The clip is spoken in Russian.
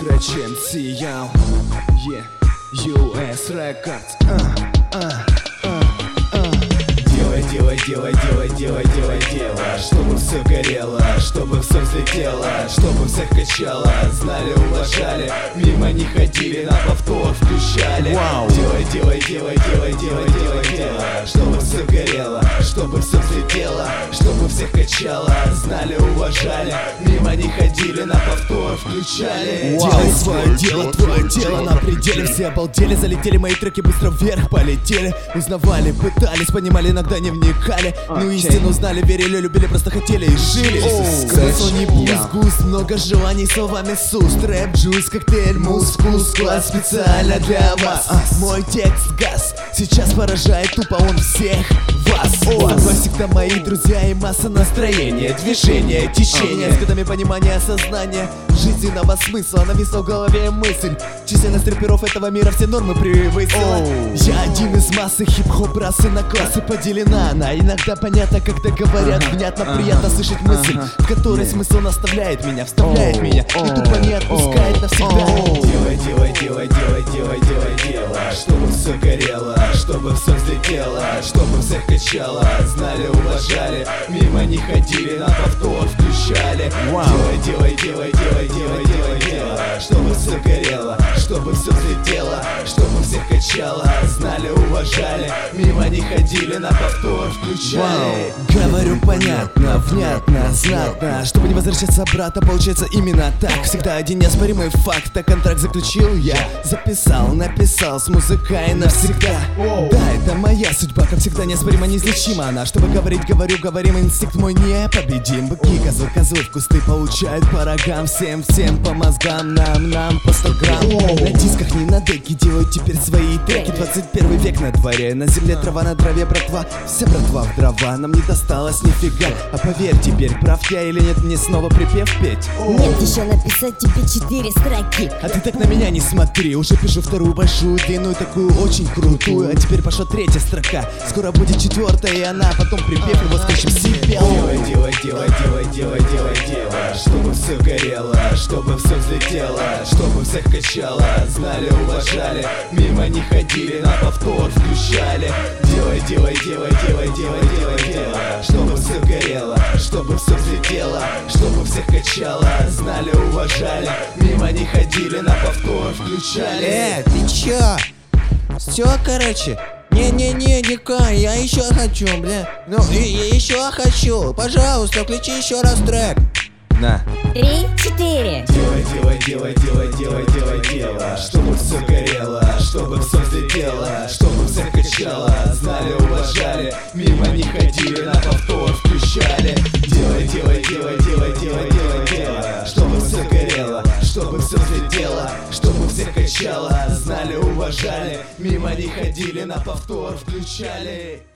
Scratch MC, yo. Yeah, US Records. Делай, чтобы все горело, чтобы все взлетело, чтобы всех качало, знали, уважали, мимо не ходили, на повтор включали. Делай, чтобы все горело, чтобы все взлетело, чтобы всех качало, знали, уважали, мимо не ходили, на повтор включали. Делай свое дело, твое дело на пределе. Все обалдели, залетели мои треки, быстро вверх полетели. Узнавали, пытались, понимали, иногда не вникали. Ну истину знали, верили, любили, просто хотели и жили. Смысл не бус-гус, много желаний, словами сус. Трэп, джуз, коктейль, мускус, класс специально для вас. Мой текст газ, сейчас поражает тупо он всех вас. Вы всегда мои друзья и масса настроения, движения, течения, с годами понимания, осознания жизненного смысла. Нависла в голове мысль, численность рэперов этого мира все нормы превысила. Я один из массы, хип-хоп расы на классы поделена. Она иногда понятна, когда говорят внятно, приятно слышать мысль, в которой смысл наставляет меня, вставляет меня и тупо не отпускает навсегда. Делай, чтобы все горело, чтобы все взлетело, чтобы всех качало, знали, уважали, мимо не ходили, на повтор включали. Делай, чтобы все горело, чтобы все взлетело, чтобы всех качало, знали, уважали, мимо не ходили, на повтор включали. Говорю понятно, внятно, знатно, чтобы не возвращаться обратно, получается именно так. Всегда один неоспоримый факт, а контракт заключил я, записал, написал с музыкой навсегда. Да, это моя судьба, как всегда неоспоримо, неизлечима она. Чтобы говорить, говорим, инстинкт мой непобедим. Быки, козлы в кусты получают по рогам. Всем по мозгам, нам по 100 грамм. На дисках не на деке делают теперь свои треки. 21 век на дворе, на земле трава на траве, братва. Вся братва в дрова, нам не досталось нифига. А поверь теперь, прав я или нет, мне снова припев петь? Нет, еще написать тебе 4 строки. А ты так на меня не смотри, уже пишу вторую большую, длинную, такую очень крутую. А теперь пошла третья строка, скоро будет четвертая, и она потом припев его скачем себе. Делай, чтобы все горело, чтобы все взлетело, чтобы всех качало, знали, уважали, мимо не ходили, на повтор включали. Делай, чтобы все горело, чтобы все взлетело, чтобы всех качало, знали, уважали, мимо не ходили, на повтор включали. Ты чё? Всё, короче. Не, Кай, я еще хочу, бля. Ну, и еще хочу. Пожалуйста, включи еще раз трек. На. 3, 4. Делай, чтобы все горело, чтобы все взлетело, чтобы всех качало, знали, уважали, мимо не ходили, на повтор включали. Делай, чтобы все горело, чтобы все взлетело, чтобы всех качало, знали, уважали, мимо не ходили, на повтор включали.